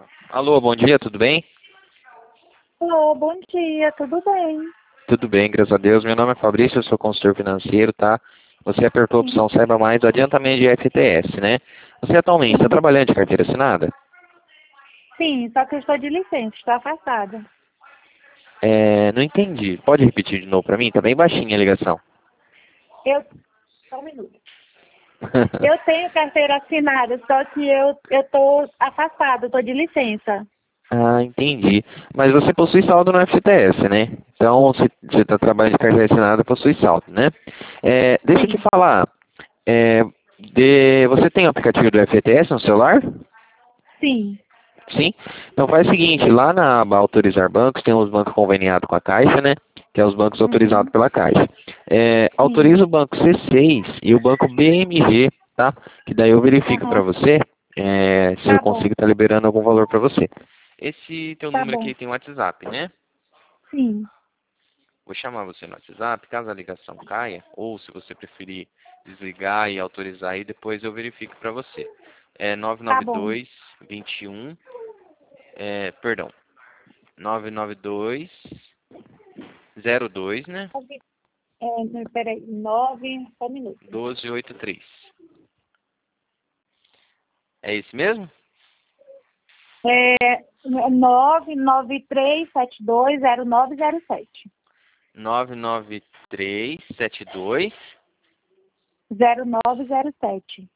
Alô, bom dia, tudo bem? Alô, bom dia, tudo bem? Tudo bem, graças a Deus. Meu nome é Fabrício, eu sou consultor financeiro, tá? Você apertou a Sim, opção Saiba Mais do adiantamento de FTS, né? Você atualmente está sim. trabalhando de carteira assinada? Sim, só que eu estou de licença, estou afastada. Não entendi. Pode repetir de novo para mim? Tá bem baixinha a ligação. Eu, só um minuto. Eu tenho carteira assinada, só que eu estou afastada, estou de licença. Ah, entendi. Mas você possui saldo no FTS, né? Então, se você está trabalhando de carteira assinada, possui saldo, né? Deixa eu te Sim, falar. é, Você tem o aplicativo do FTS no celular? sim. Sim. Então faz o seguinte, lá na aba autorizar bancos, tem os bancos conveniados com a Caixa, né? Que é os bancos autorizados Uhum, pela Caixa. sim. Autoriza o banco C6 e o banco BMG, tá? Que daí eu verifico para Aham, você se eu tá bom, consigo estar liberando algum valor para você. Esse teu tá número bom. aqui tem WhatsApp, né? Sim, Vou chamar você no WhatsApp, caso a ligação caia, ou se você preferir desligar e autorizar aí, depois eu verifico para você. É tá bom. 992 21, perdão, 992 02, né? Peraí, 9, só um minuto. 1283. É esse mesmo? É 993720907. 99372. 0907.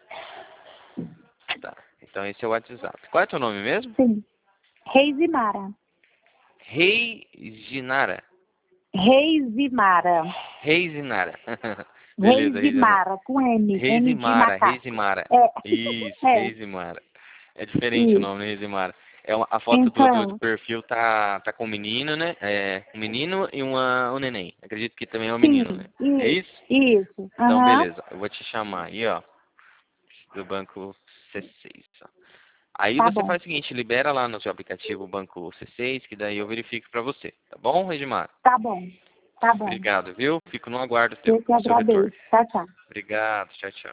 Tá. Então esse é o WhatsApp. Qual é teu nome mesmo? Sim. Reizimara. Reizinara. Reizimara. Reizinara. Beleza, Reizinara. Reizimara, com M. M de Reizimara, macaco. Reizimara. Isso, É, é, Reizimara. É diferente o isso. nome, né, Reizimara? A foto do Então, perfil tá com um menino, né? Um menino e um neném. Acredito que também é um menino, né? sim, É isso? isso. Então, Aham, beleza. Eu vou te chamar aí, ó, do banco C6. Ó. Aí tá você bom. faz o seguinte, libera lá no seu aplicativo o banco C6, que daí eu verifico pra você. Tá bom, Regimar? Tá bom. Tá bom. Obrigado, viu? Fico no aguardo Eu que do seu retorno. agradeço. Tchau, tchau. Obrigado, tchau, tchau.